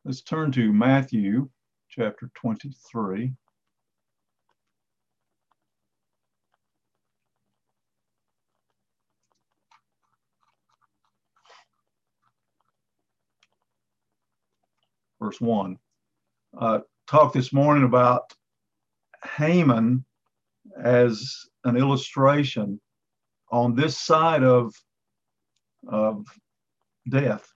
Let's turn to Matthew chapter 23. Verse 1. Talk this morning about Haman as an illustration on this side of death,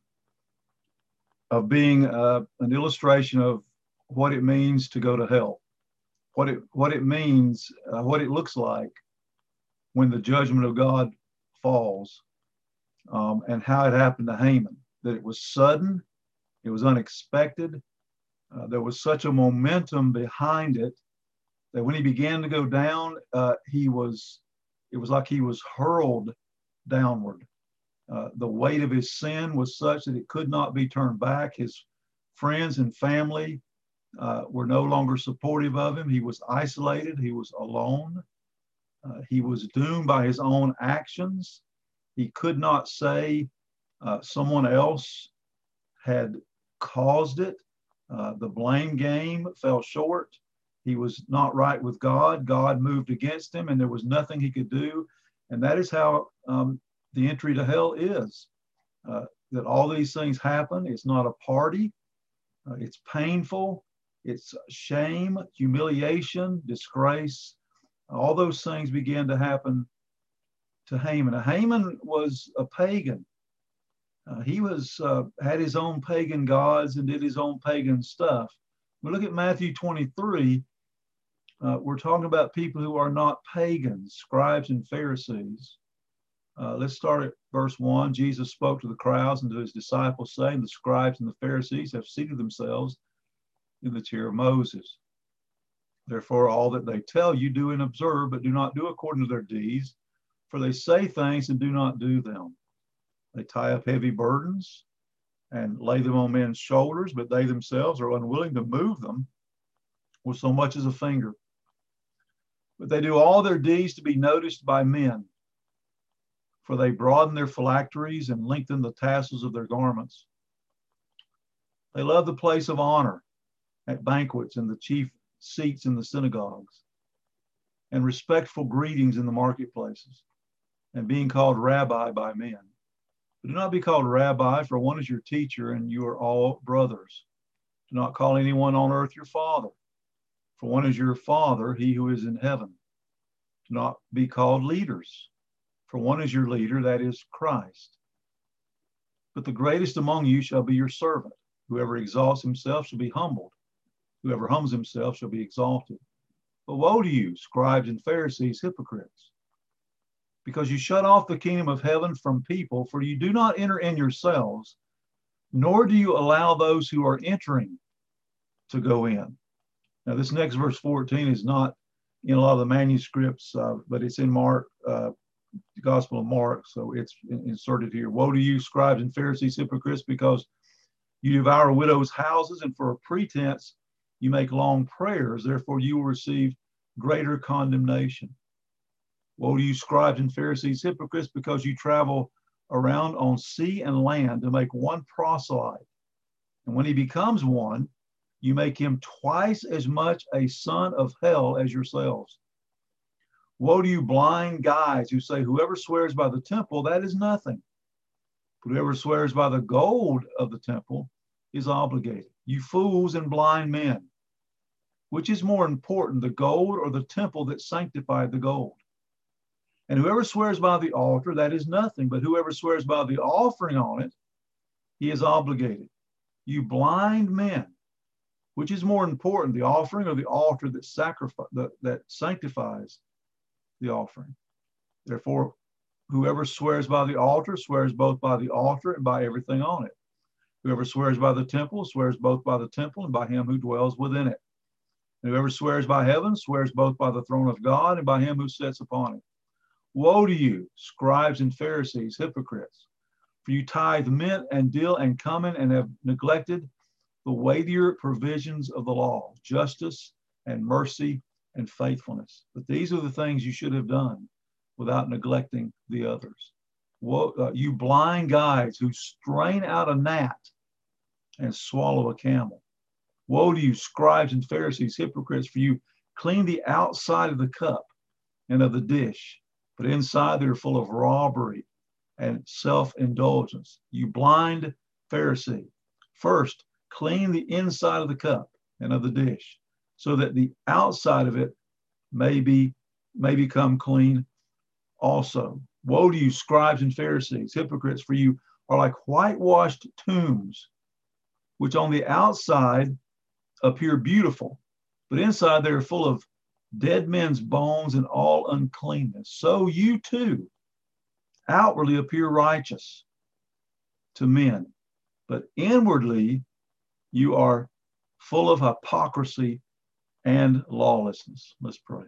of being an illustration of what it means to go to hell, what it means, what it looks like when the judgment of God falls, and how it happened to Haman, that it was sudden, it was unexpected. There was such a momentum behind it that when he began to go down, it was like he was hurled downward. The weight of his sin was such that it could not be turned back. His friends and family were no longer supportive of him. He was isolated. He was alone. He was doomed by his own actions. He could not say someone else had caused it. The blame game fell short. He was not right with God. God moved against him, and there was nothing he could do. And that is how the entry to hell is, that all these things happen. It's not a party. It's painful. It's shame, humiliation, disgrace. All those things began to happen to Haman. Haman was a pagan. He had his own pagan gods and did his own pagan stuff. We look at Matthew 23. We're talking about people who are not pagans, scribes and Pharisees. Let's start at verse 1. Jesus spoke to the crowds and to his disciples, saying, the scribes and the Pharisees have seated themselves in the chair of Moses. Therefore, all that they tell you, do and observe, but do not do according to their deeds, for they say things and do not do them. They tie up heavy burdens and lay them on men's shoulders, but they themselves are unwilling to move them with so much as a finger. But they do all their deeds to be noticed by men, for they broaden their phylacteries and lengthen the tassels of their garments. They love the place of honor at banquets and the chief seats in the synagogues, and respectful greetings in the marketplaces, and being called rabbi by men. But do not be called rabbi, for one is your teacher, and you are all brothers. Do not call anyone on earth your father, for one is your Father, he who is in heaven. Do not be called leaders, for one is your leader, that is Christ. But the greatest among you shall be your servant. Whoever exalts himself shall be humbled. Whoever humbles himself shall be exalted. But woe to you, scribes and Pharisees, hypocrites, because you shut off the kingdom of heaven from people, for you do not enter in yourselves, nor do you allow those who are entering to go in. Now, this next verse 14 is not in a lot of the manuscripts, but it's in Mark, the Gospel of Mark, so it's inserted here. Woe to you, scribes and Pharisees, hypocrites, because you devour widows' houses, and for a pretense you make long prayers. Therefore you will receive greater condemnation. Woe to you, scribes and Pharisees, hypocrites, because you travel around on sea and land to make one proselyte. And when he becomes one, you make him twice as much a son of hell as yourselves. Woe to you, blind guides, who say, whoever swears by the temple, that is nothing. But whoever swears by the gold of the temple is obligated. You fools and blind men, which is more important, the gold or the temple that sanctified the gold? And whoever swears by the altar, that is nothing, but whoever swears by the offering on it, he is obligated. You blind men, which is more important, the offering or the altar that sanctifies the offering? Therefore, whoever swears by the altar swears both by the altar and by everything on it. Whoever swears by the temple swears both by the temple and by him who dwells within it. And whoever swears by heaven swears both by the throne of God and by him who sits upon it. Woe to you, scribes and Pharisees, hypocrites, for you tithe mint and dill and cumin and have neglected the weightier provisions of the law, justice and mercy and faithfulness. But these are the things you should have done without neglecting the others. Woe, you blind guides who strain out a gnat and swallow a camel. Woe to you, scribes and Pharisees, hypocrites, for you clean the outside of the cup and of the dish, but inside they're full of robbery and self-indulgence. You blind Pharisee, first clean the inside of the cup and of the dish, so that the outside of it may become clean also. Woe to you, scribes and Pharisees, hypocrites, for you are like whitewashed tombs, which on the outside appear beautiful, but inside they are full of dead men's bones and all uncleanness. So you too outwardly appear righteous to men, but inwardly you are full of hypocrisy and lawlessness. Let's pray.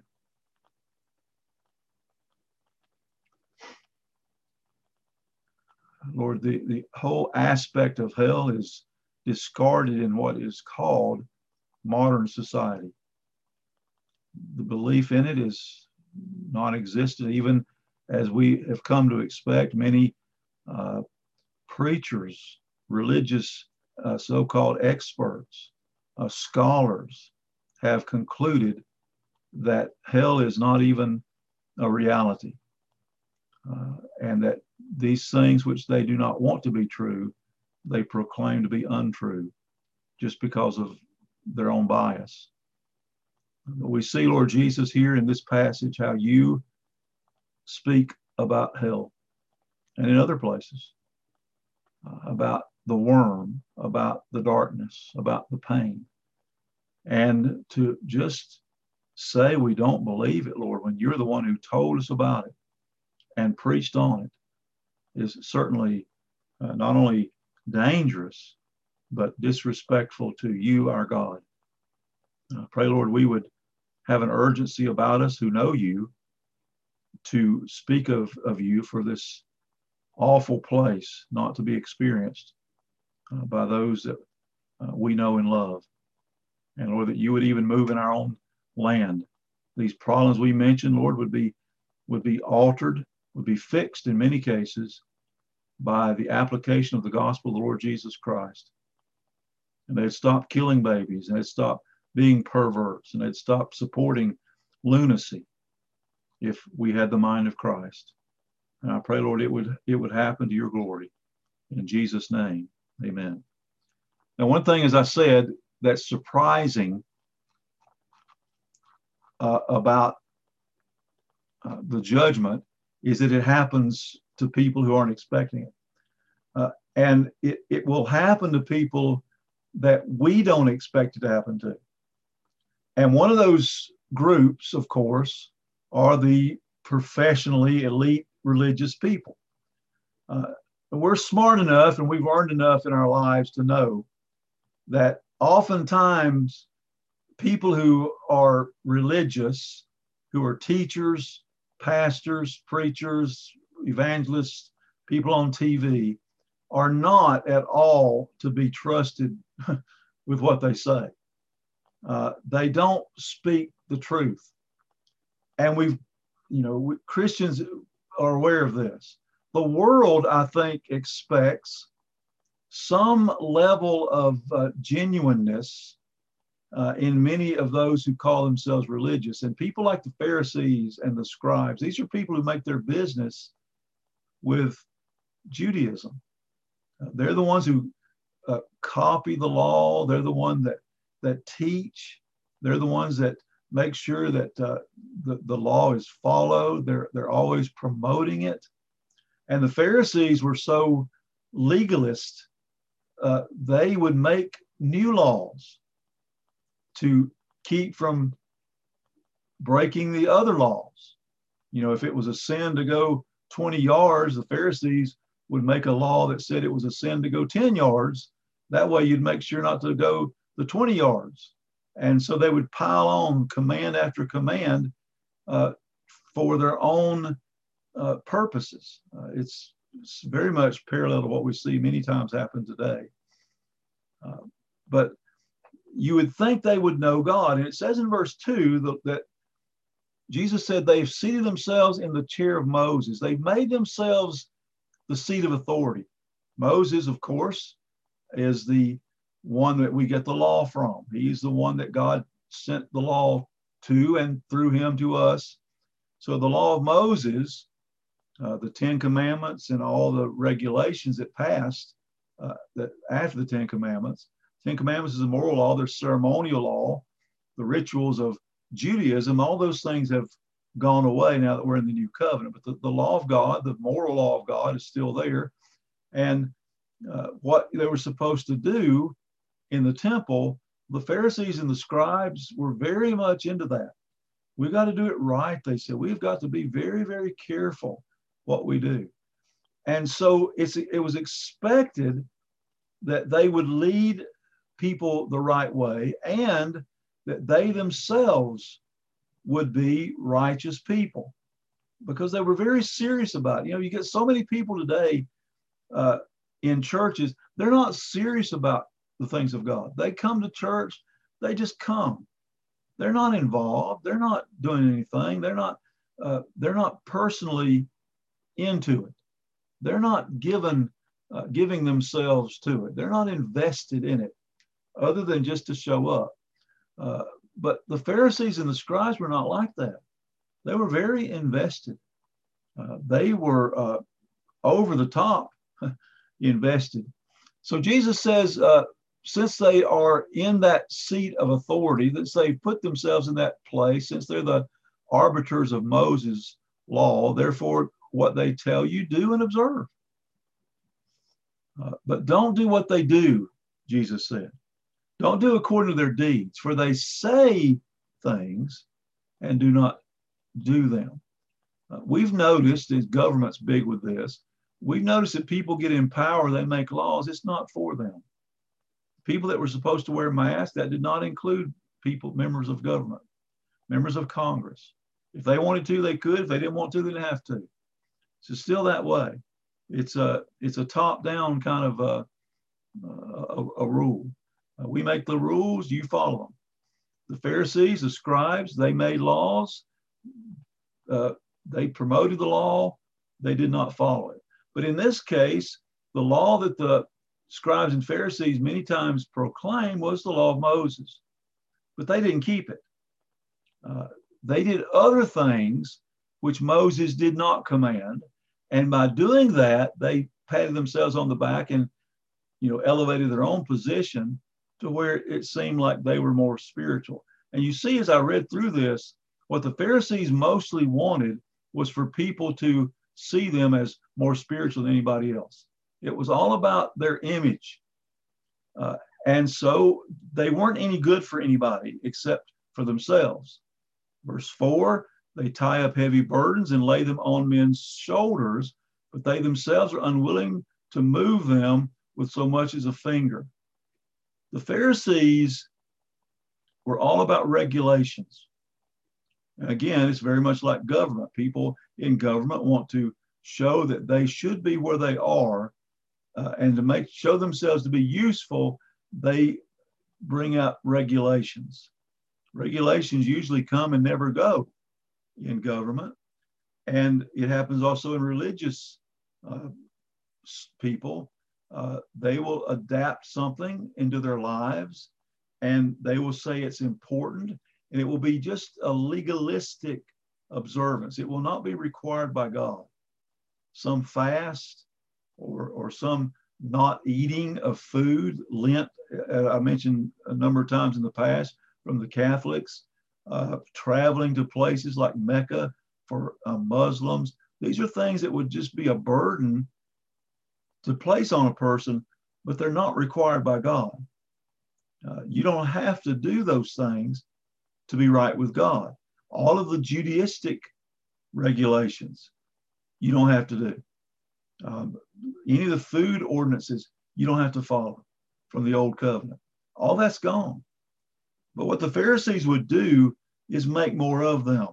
Lord, the whole aspect of hell is discarded in what is called modern society. The belief in it is non-existent, even as we have come to expect. Many preachers, religious so-called experts, scholars have concluded that hell is not even a reality, and that these things which they do not want to be true, they proclaim to be untrue just because of their own bias. We see, Lord Jesus, here in this passage, how you speak about hell, and in other places, about the worm, about the darkness, about the pain. And to just say we don't believe it, Lord, when you're the one who told us about it and preached on it, is certainly not only dangerous, but disrespectful to you, our God. I pray, Lord, we would have an urgency about us who know you to speak of you for this awful place not to be experienced by those that we know and love. And Lord, that you would even move in our own land. These problems we mentioned, Lord, would be altered, would be fixed in many cases by the application of the gospel of the Lord Jesus Christ. And they'd stop killing babies, and they'd stop being perverts, and they'd stop supporting lunacy if we had the mind of Christ. And I pray, Lord, it would happen to your glory. In Jesus' name, amen. Now, one thing, as I said, that's surprising about the judgment is that it happens to people who aren't expecting it. And it will happen to people that we don't expect it to happen to. And one of those groups, of course, are the professionally elite religious people. We're smart enough and we've learned enough in our lives to know that oftentimes people who are religious, who are teachers, pastors, preachers, evangelists, people on TV, are not at all to be trusted with what they say. They don't speak the truth. And Christians are aware of this. The world, I think, expects some level of genuineness in many of those who call themselves religious. And people like the Pharisees and the scribes, these are people who make their business with Judaism. They're the ones who copy the law. They're the ones that teach. They're the ones that make sure that the law is followed. They're always promoting it. And the Pharisees were so legalist, they would make new laws to keep from breaking the other laws. If it was a sin to go 20 yards, the Pharisees would make a law that said it was a sin to go 10 yards. That way you'd make sure not to go the 20 yards. And so they would pile on command after command for their own purposes. It's very much parallel to what we see many times happen today. But you would think they would know God. And it says in verse 2 that Jesus said they've seated themselves in the chair of Moses. They've made themselves the seat of authority. Moses, of course, is the one that we get the law from. He's the one that God sent the law to and through him to us. So the law of Moses, the Ten Commandments and all the regulations that passed that after the Ten Commandments. Ten Commandments is a moral law. There's ceremonial law, the rituals of Judaism. All those things have gone away now that we're in the new covenant. But the law of God, the moral law of God, is still there. And what they were supposed to do in the temple, the Pharisees and the scribes were very much into that. We've got to do it right, they said. We've got to be very, very careful what we do. And so it was expected that they would lead people the right way and that they themselves would be righteous people, because they were very serious about it. You know, you get so many people today in churches, they're not serious about the things of God. They come to church, they just come. They're not involved. They're not doing anything. They're not personally into it. They're not giving themselves to it. They're not invested in it, other than just to show up. But the Pharisees and the scribes were not like that. They were very invested. They were over the top invested. So Jesus says, since they are in that seat of authority, that they put themselves in that place, since they're the arbiters of Moses' law, therefore what they tell you, do and observe. But don't do what they do, Jesus said. Don't do according to their deeds, for they say things and do not do them. We've noticed, as government's big with this, we've noticed that people get in power, they make laws, it's not for them. People that were supposed to wear masks, that did not include people, members of government, members of Congress. If they wanted to, they could. If they didn't want to, they didn't have to. So still that way. It's a top-down kind of a rule. We make the rules, you follow them. The Pharisees, the scribes, they made laws. They promoted the law. They did not follow it. But in this case, the law that the scribes and Pharisees many times proclaimed was the law of Moses, but they didn't keep it. They did other things which Moses did not command, and by doing that, they patted themselves on the back and, elevated their own position to where it seemed like they were more spiritual. And you see, as I read through this, what the Pharisees mostly wanted was for people to see them as more spiritual than anybody else. It was all about their image. And so they weren't any good for anybody except for themselves. Verse 4, they tie up heavy burdens and lay them on men's shoulders, but they themselves are unwilling to move them with so much as a finger. The Pharisees were all about regulations. And again, it's very much like government. People in government want to show that they should be where they are, and to show themselves to be useful, they bring out regulations. Regulations usually come and never go in government. And it happens also in religious people. They will adapt something into their lives, and they will say it's important, and it will be just a legalistic observance. It will not be required by God. Some fast or some not eating of food, Lent, I mentioned a number of times in the past, from the Catholics, traveling to places like Mecca for Muslims. These are things that would just be a burden to place on a person, but they're not required by God. You don't have to do those things to be right with God. All of the Judaistic regulations, you don't have to do. Any of the food ordinances, you don't have to follow from the old covenant. All that's gone. But what the Pharisees would do is make more of them.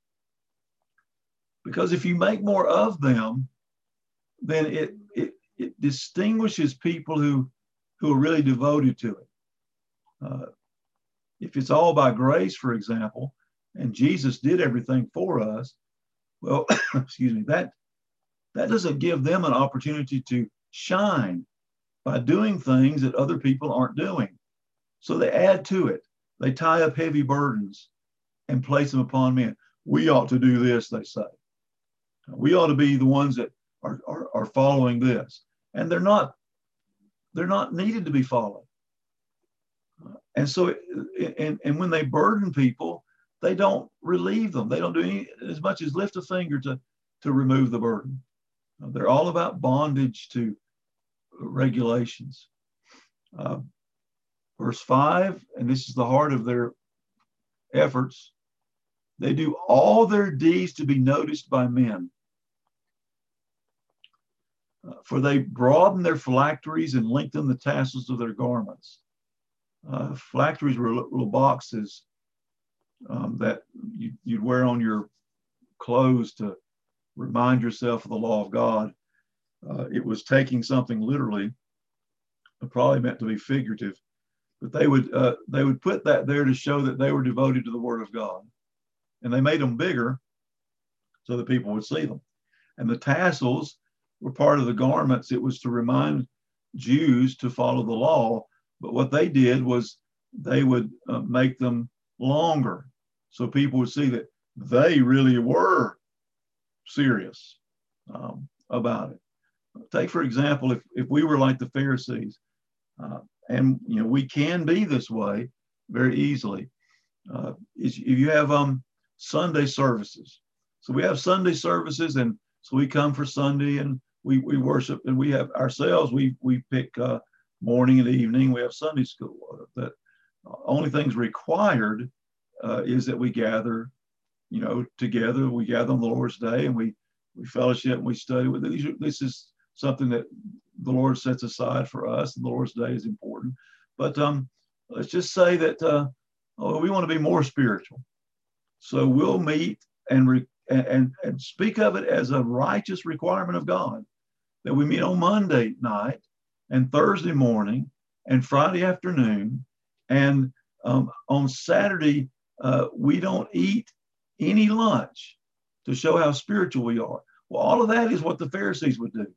Because if you make more of them, then it distinguishes people who are really devoted to it. If it's all by grace, for example, and Jesus did everything for us, well, excuse me, that doesn't give them an opportunity to shine by doing things that other people aren't doing. So they add to it. They tie up heavy burdens and place them upon men. We ought to do this, they say. We ought to be the ones that are following this. And they're not needed to be followed. And so, and when they burden people, they don't relieve them. They don't do as much as lift a finger to remove the burden. They're all about bondage to regulations. Verse 5, and this is the heart of their efforts. They do all their deeds to be noticed by men. For they broaden their phylacteries and lengthen the tassels of their garments. Phylacteries were little boxes that you'd wear on your clothes to remind yourself of the law of God. It was taking something literally, probably meant to be figurative, but they would put that there to show that they were devoted to the Word of God. And they made them bigger so that people would see them. And the tassels were part of the garments. It was to remind Jews to follow the law. But what they did was they would make them longer so people would see that they really were serious about it. Take, for example, if we were like the Pharisees, and we can be this way very easily. If you have Sunday services, so we have Sunday services, and so we come for Sunday and we worship, and we have ourselves. We pick morning and evening. We have Sunday school. That only things required is that we gather, together. We gather on the Lord's Day, and we fellowship and we study. This is something that the Lord sets aside for us, and the Lord's Day is important. But let's just say that we want to be more spiritual. So we'll meet and speak of it as a righteous requirement of God, that we meet on Monday night and Thursday morning and Friday afternoon. And on Saturday, we don't eat any lunch to show how spiritual we are. Well, all of that is what the Pharisees would do.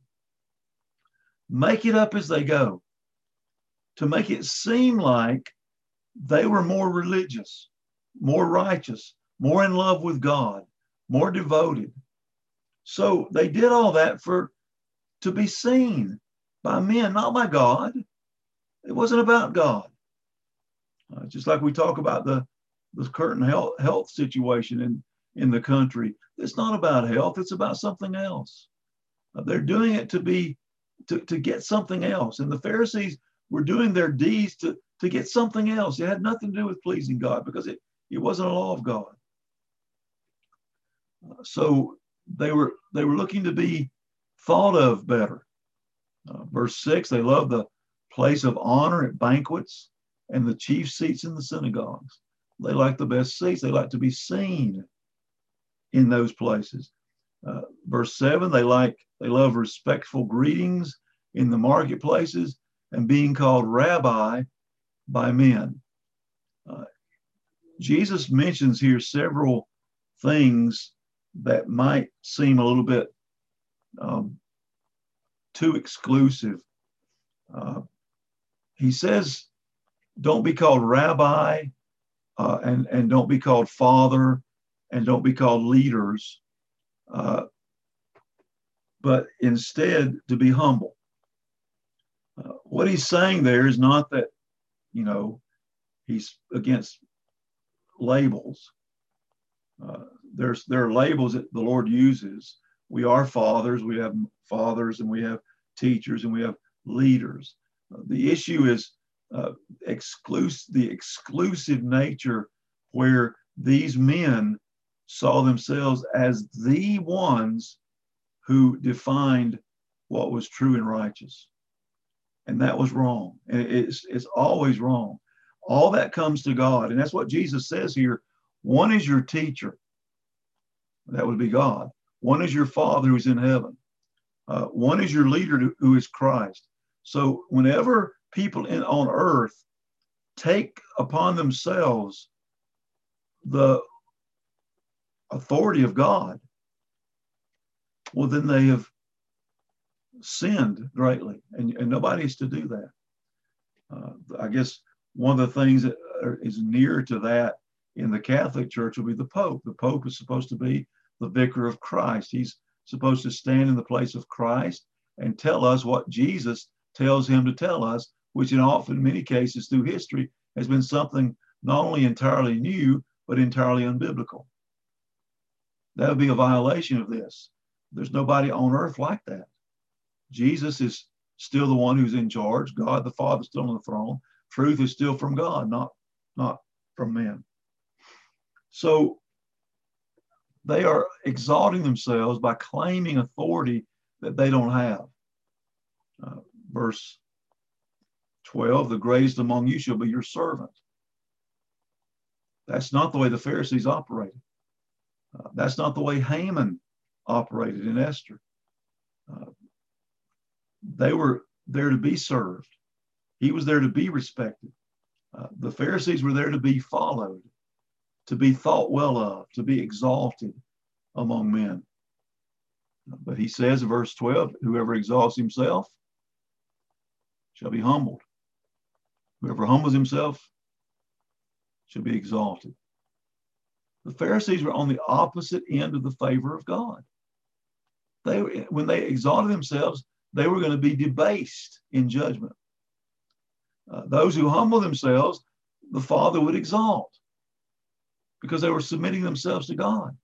Make it up as they go to make it seem like they were more religious, more righteous, more in love with God, more devoted. So they did all that to be seen by men, not by God. It wasn't about God. Just like we talk about the current health situation in the country. It's not about health. It's about something else. They're doing it to get something else. And the Pharisees were doing their deeds to get something else. It had nothing to do with pleasing God, because it wasn't a law of God. So they were looking to be thought of better. Verse 6, they love the place of honor at banquets and the chief seats in the synagogues. They like the best seats. They like to be seen in those places. Verse 7, they love respectful greetings in the marketplaces and being called rabbi by men. Jesus mentions here several things that might seem a little bit too exclusive. He says, don't be called rabbi, and don't be called father, and don't be called leaders, but instead to be humble. What he's saying there is not that, he's against labels. There are labels that the Lord uses. We are fathers, we have fathers, and we have teachers, and we have leaders. The issue is the exclusive nature where these men saw themselves as the ones who defined what was true and righteous. And that was wrong. And it's always wrong. All that comes to God. And that's what Jesus says here. One is your teacher. That would be God. One is your Father who's in heaven. One is your leader who is Christ. So whenever people on earth take upon themselves the authority of God, well, then they have sinned greatly, and nobody is to do that. I guess one of the things that is near to that in the Catholic Church will be the Pope. The Pope is supposed to be the vicar of Christ. He's supposed to stand in the place of Christ and tell us what Jesus tells him to tell us, which in often many cases through history has been something not only entirely new, but entirely unbiblical. That would be a violation of this. There's nobody on earth like that. Jesus is still the one who's in charge. God the Father is still on the throne. Truth is still from God, not from men. So they are exalting themselves by claiming authority that they don't have. Verse 12, the greatest among you shall be your servant. That's not the way the Pharisees operated. That's not the way Haman operated in Esther. They were there to be served. He was there to be respected. The Pharisees were there to be followed, to be thought well of, to be exalted among men. But he says in verse 12, whoever exalts himself shall be humbled. Whoever humbles himself shall be exalted. The Pharisees were on the opposite end of the favor of God. When they exalted themselves, they were going to be debased in judgment. Those who humble themselves, the Father would exalt because they were submitting themselves to God.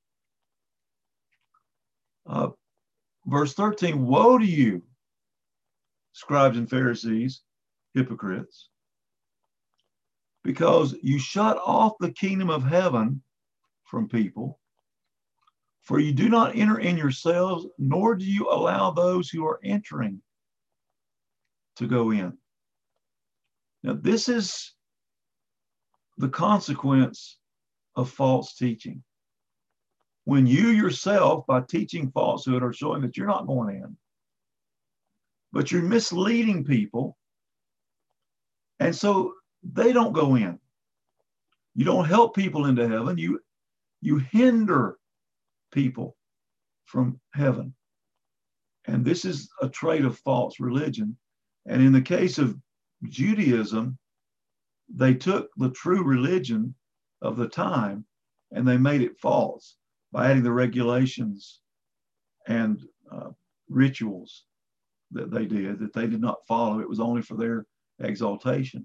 Verse 13, woe to you, scribes and Pharisees, hypocrites, because you shut off the kingdom of heaven from people, for you do not enter in yourselves, nor do you allow those who are entering to go in. Now, this is the consequence of false teaching. When you yourself, by teaching falsehood, are showing that you're not going in, but you're misleading people, and so they don't go in. You don't help people into heaven. You hinder people from heaven. And this is a trait of false religion. And in the case of Judaism, they took the true religion of the time and they made it false by adding the regulations and rituals that they did not follow. It was only for their exaltation.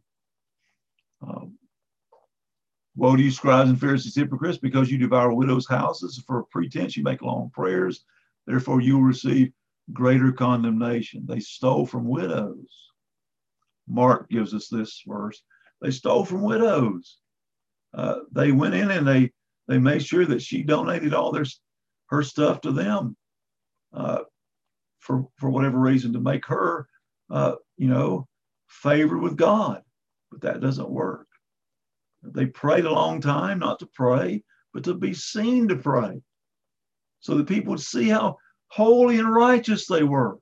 Woe to you, scribes and Pharisees, hypocrites, because you devour widows' houses. For a pretense, you make long prayers. Therefore, you will receive greater condemnation. They stole from widows. Mark gives us this verse. They stole from widows. They went in and they made sure that she donated all her stuff to them for whatever reason, to make her, favored with God. But that doesn't work. They prayed a long time, not to pray, but to be seen to pray, so that people would see how holy and righteous they were.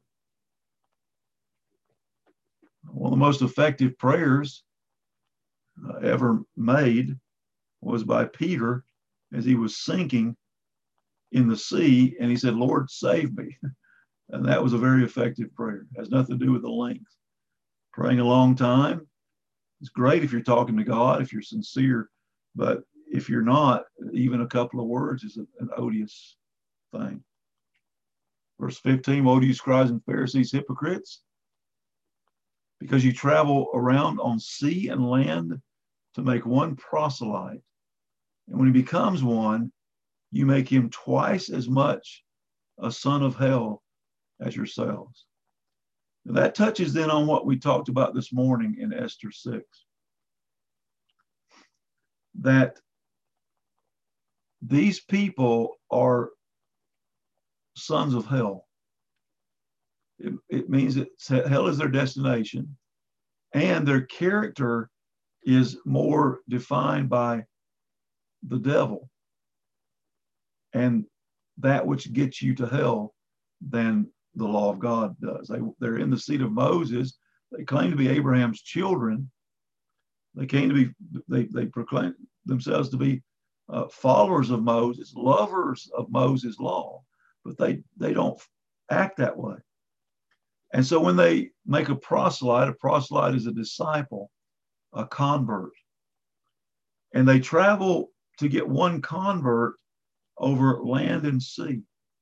One of the most effective prayers ever made was by Peter as he was sinking in the sea, and he said, Lord, save me. And that was a very effective prayer. It has nothing to do with the length. Praying a long time, it's great if you're talking to God, if you're sincere, but if you're not, even a couple of words is an odious thing. Verse 15, woe to you, scribes and Pharisees, hypocrites, because you travel around on sea and land to make one proselyte. And when he becomes one, you make him twice as much a son of hell as yourselves. Now that touches then on what we talked about this morning in Esther 6. That these people are sons of hell. It means that hell is their destination, and their character is more defined by the devil and that which gets you to hell than the law of God does. They're in the seat of Moses. They claim to be Abraham's children. They proclaim themselves to be followers of Moses, lovers of Moses' law, but they don't act that way. And so when they make a proselyte is a disciple, a convert. And they travel to get one convert over land and sea.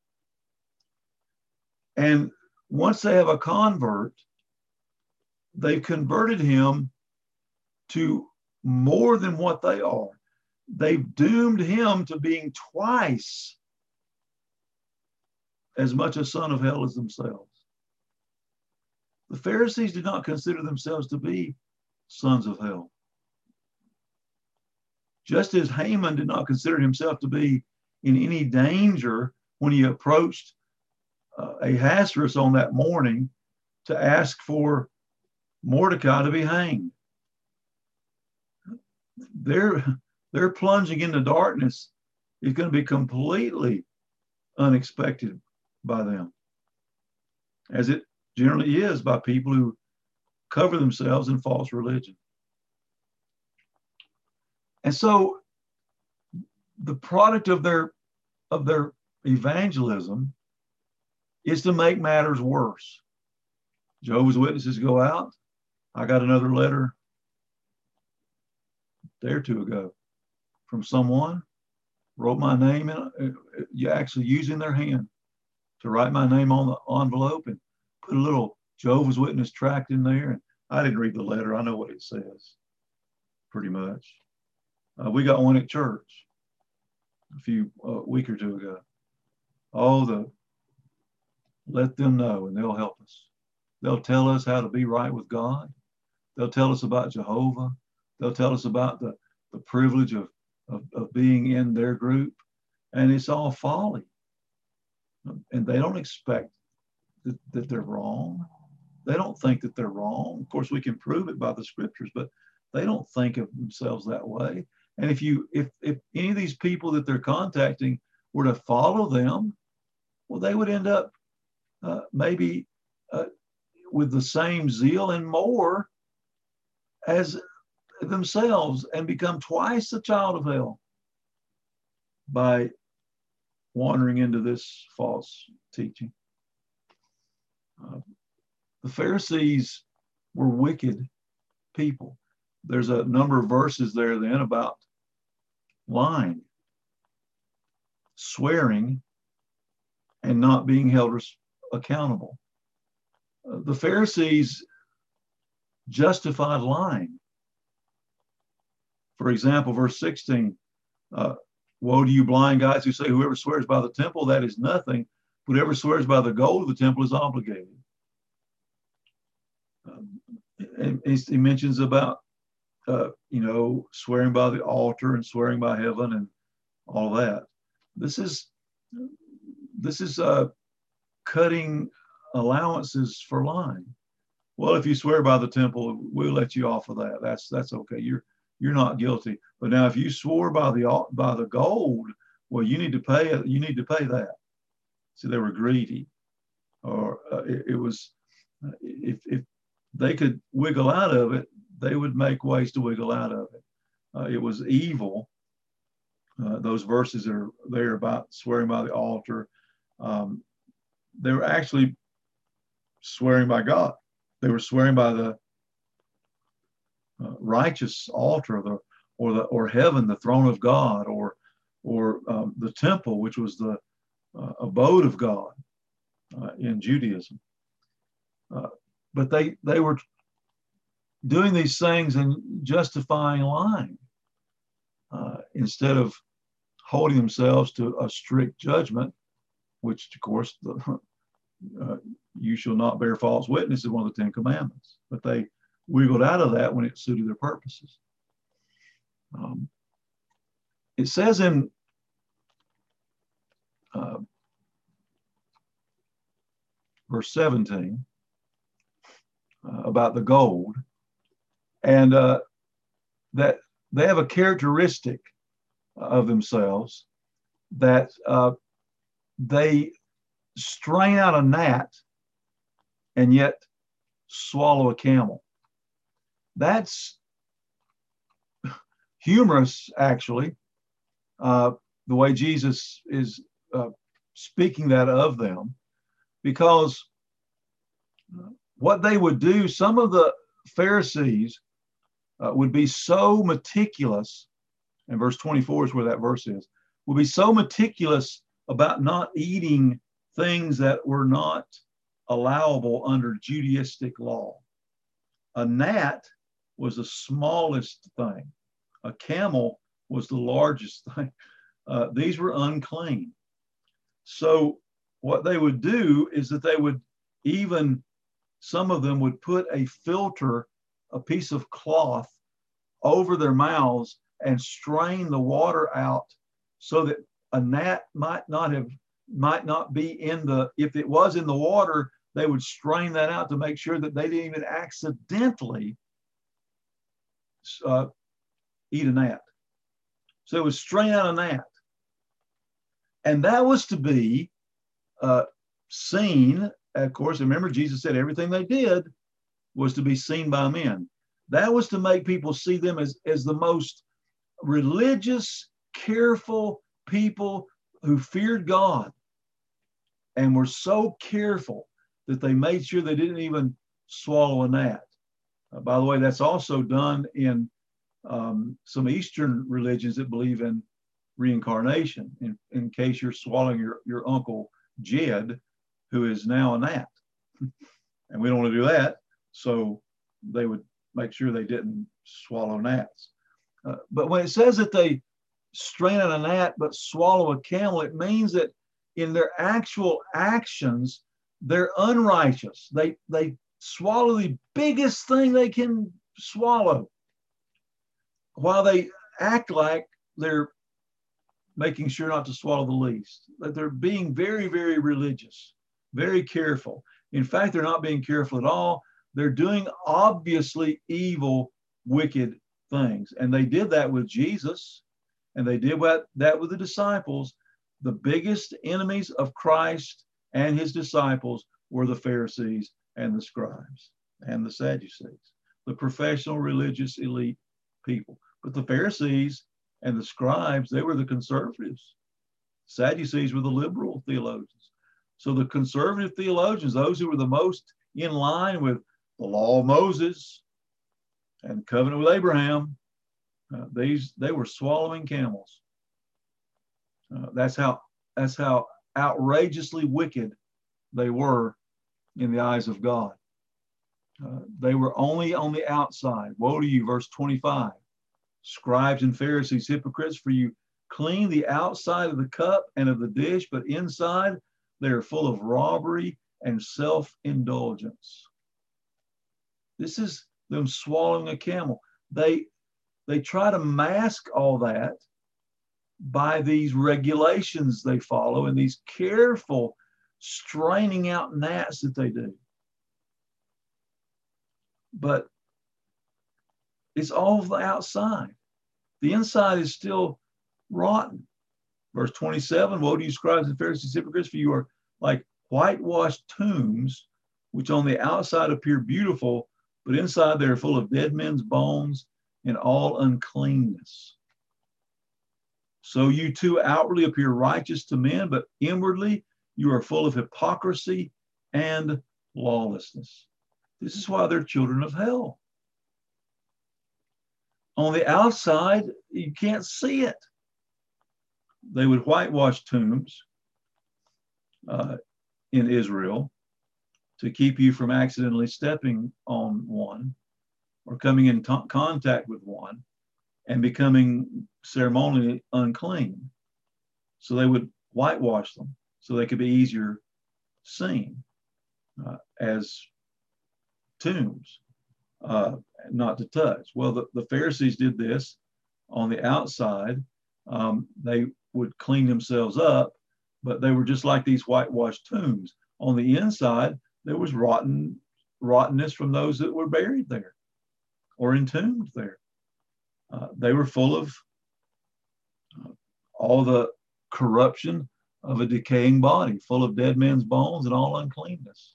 And once they have a convert, they've converted him to more than what they are. They've doomed him to being twice as much a son of hell as themselves. The Pharisees did not consider themselves to be sons of hell. Just as Haman did not consider himself to be in any danger when he approached Ahasuerus on that morning to ask for Mordecai to be hanged. Their plunging into darkness is going to be completely unexpected by them, as it generally is by people who cover themselves in false religion. And so the product of their evangelism is to make matters worse. Jehovah's Witnesses go out. I got another letter a day or two ago from someone, wrote my name in, actually using their hand to write my name on the envelope and put a little Jehovah's Witness tract in there. And I didn't read the letter. I know what it says, pretty much. We got one at church a week or two ago. Let them know and they'll help us. They'll tell us how to be right with God. They'll tell us about Jehovah. They'll tell us about the privilege of being in their group. And it's all folly. And they don't expect that they're wrong. They don't think that they're wrong. Of course, we can prove it by the scriptures, but they don't think of themselves that way. And if any of these people that they're contacting were to follow them, well, they would end up maybe with the same zeal and more as themselves and become twice a child of hell by wandering into this false teaching. The Pharisees were wicked people. There's a number of verses there then about lying, swearing, and not being held accountable. The Pharisees justified lying. For example, verse 16, woe to you blind guides who say whoever swears by the temple, that is nothing. Whoever swears by the gold of the temple is obligated. And he mentions about, swearing by the altar and swearing by heaven and all that. This is cutting allowances for lying. Well, if you swear by the temple, we'll let you off of that. That's okay. You're not guilty. But now, if you swore by the gold, well, you need to pay that. So they were greedy, or it was if they could wiggle out of it, they would make ways to wiggle out of it. It was evil. Those verses are there about swearing by the altar. They were actually swearing by God. They were swearing by the righteous altar, or heaven, the throne of God, or the temple, which was the abode of God in Judaism. But they were doing these things and justifying lying instead of holding themselves to a strict judgment, which, of course, you shall not bear false witness is one of the 10 Commandments. But they wiggled out of that when it suited their purposes. It says in verse 17 about the gold, and that they have a characteristic of themselves that they strain out a gnat and yet swallow a camel. That's humorous, actually, the way Jesus is speaking that of them, because What they would do, some of the Pharisees would be so meticulous, and verse 24 is where that verse is, would be so meticulous about not eating things that were not allowable under Judaistic law. A gnat was the smallest thing. A camel was the largest thing. These were unclean. So what they would do is that they would even, some of them would put a filter, a piece of cloth over their mouths and strain the water out so that a gnat might not be in the, if it was in the water, they would strain that out to make sure that they didn't even accidentally eat a gnat. So it was strain out a gnat. And that was to be seen, of course, remember Jesus said everything they did was to be seen by men. That was to make people see them as the most religious, careful people who feared God and were so careful that they made sure they didn't even swallow a gnat. By the way, that's also done in some Eastern religions that believe in reincarnation, in case you're swallowing your Uncle Jed, who is now a gnat. And we don't want to do that. So they would make sure they didn't swallow gnats. But when it says that they strain out a gnat but swallow a camel, it means that in their actual actions, they're unrighteous. They swallow the biggest thing they can swallow, while they act like they're making sure not to swallow the least. That they're being very, very religious, very careful. In fact, they're not being careful at all. They're doing obviously evil, wicked things. And they did that with Jesus, and they did that with the disciples. The biggest enemies of Christ and his disciples were the Pharisees and the scribes and the Sadducees, the professional religious elite people. But the Pharisees and the scribes, they were the conservatives. Sadducees were the liberal theologians. So the conservative theologians, those who were the most in line with the law of Moses and covenant with Abraham, they were swallowing camels. That's how outrageously wicked they were in the eyes of God. They were only on the outside. Woe to you, verse 25. Scribes and Pharisees, hypocrites, for you clean the outside of the cup and of the dish, but inside they are full of robbery and self-indulgence. This is them swallowing a camel. They try to mask all that by these regulations they follow and these careful straining out gnats that they do. But it's all of the outside. The inside is still rotten. Verse 27, woe to you, scribes and Pharisees, hypocrites, for you are like whitewashed tombs, which on the outside appear beautiful, but inside they are full of dead men's bones and all uncleanness. So you too outwardly appear righteous to men, but inwardly you are full of hypocrisy and lawlessness. This is why they're children of hell. On the outside, you can't see it. They would whitewash tombs in Israel to keep you from accidentally stepping on one or coming in contact with one and becoming ceremonially unclean. So they would whitewash them so they could be easier seen as tombs, not to touch. Well, the Pharisees did this on the outside. They would clean themselves up, but they were just like these whitewashed tombs. On the inside, there was rottenness from those that were buried there or entombed there. They were full of all the corruption of a decaying body, full of dead men's bones and all uncleanness.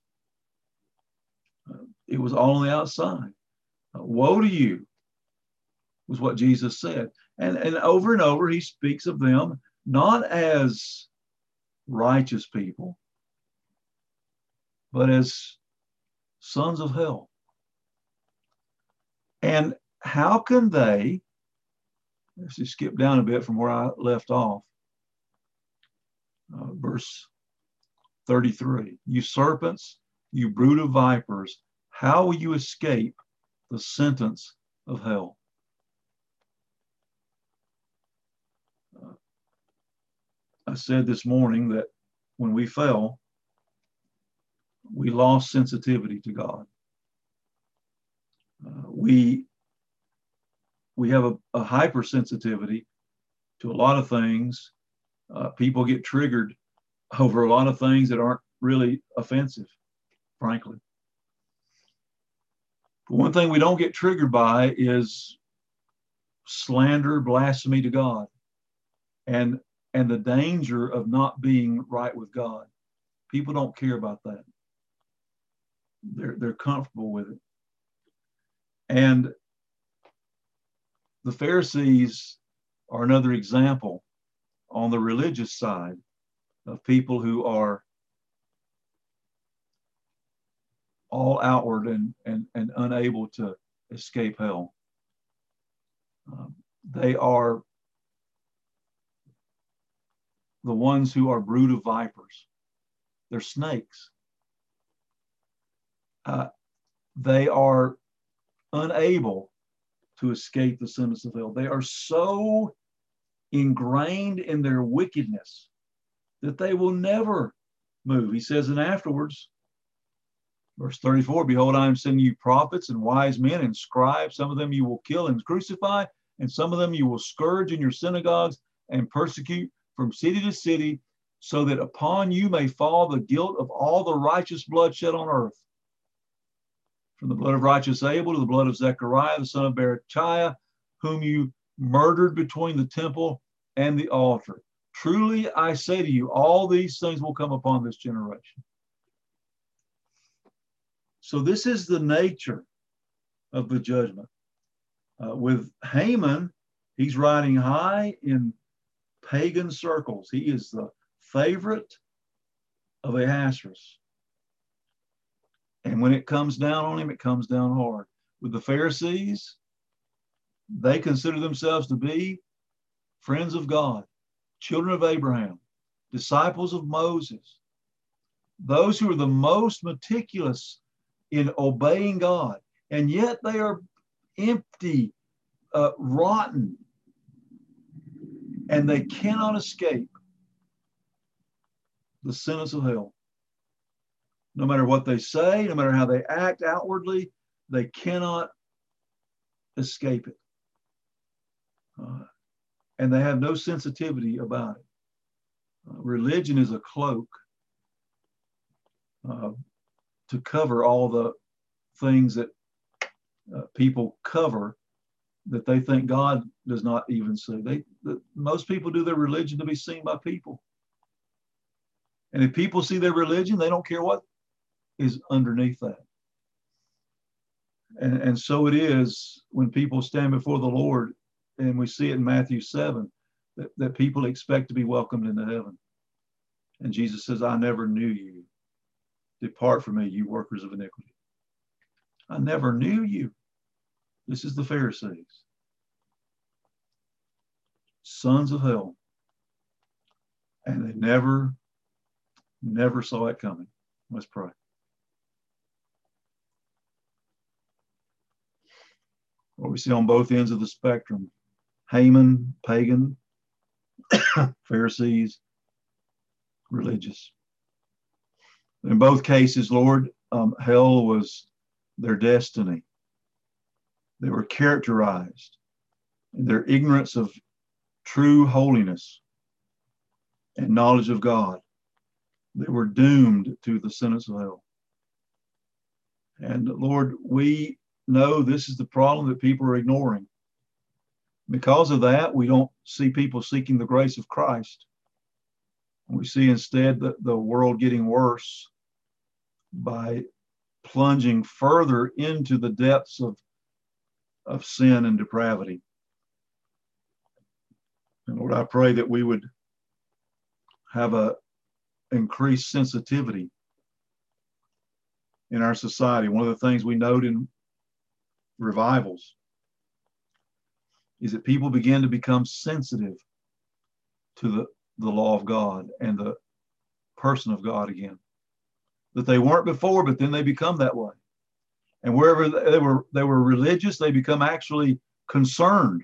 It was all on the outside. Woe to you, was what Jesus said. And over he speaks of them not as righteous people, but as Sons of hell. And how can they, let's just skip down a bit from where I left off, verse 33. You serpents, you brood of vipers, how will you escape the sentence of hell? I said this morning that when we fell, we lost sensitivity to God. We have a hypersensitivity to a lot of things. People get triggered over a lot of things that aren't really offensive, frankly. But one thing we don't get triggered by is slander, blasphemy to God, and the danger of not being right with God. People don't care about that. They're comfortable with it. And the Pharisees are another example on the religious side of people who are all outward and unable to escape hell. They are the ones who are brood of vipers. They're snakes. They are unable to escape the sentence of hell. They are so ingrained in their wickedness that they will never move. He says, and afterwards, verse 34, behold, I am sending you prophets and wise men and scribes. Some of them you will kill and crucify, and some of them you will scourge in your synagogues and persecute from city to city, so that upon you may fall the guilt of all the righteous blood shed on earth, from the blood of righteous Abel to the blood of Zechariah, the son of Berechiah, whom you murdered between the temple and the altar. Truly, I say to you, all these things will come upon this generation. So this is the nature of the judgment. With Haman, he's riding high in pagan circles. He is the favorite of Ahasuerus. And when it comes down on him, it comes down hard. With the Pharisees, they consider themselves to be friends of God, children of Abraham, disciples of Moses, those who are the most meticulous in obeying God, and yet they are empty, rotten, and they cannot escape the sentence of hell. No matter what they say, no matter how they act outwardly, they cannot escape it. And they have no sensitivity about it. Religion is a cloak to cover all the things that people cover that they think God does not even see. Most people do their religion to be seen by people. And if people see their religion, they don't care what is underneath that. And so it is when people stand before the Lord, and we see it in Matthew 7, that people expect to be welcomed into heaven. And Jesus says, I never knew you. Depart from me, you workers of iniquity. I never knew you. This is the Pharisees. Sons of hell. And they never saw it coming. Let's pray. What we see on both ends of the spectrum, Haman, pagan, Pharisees, religious. In both cases, Lord, hell was their destiny. They were characterized in their ignorance of true holiness and knowledge of God. They were doomed to the sentence of hell. And Lord, we know this is the problem that people are ignoring. Because of that, we don't see people seeking the grace of Christ. We see instead the world getting worse by plunging further into the depths of sin and depravity. And Lord, I pray that we would have a increased sensitivity in our society. One of the things we note in revivals is that people begin to become sensitive to the law of God and the person of God again. That they weren't before, but then they become that way. And wherever they were religious, they become actually concerned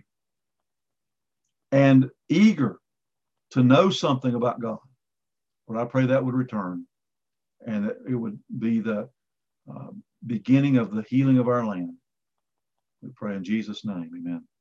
and eager to know something about God. But I pray that would return, and that it would be the beginning of the healing of our land. We pray in Jesus' name, amen.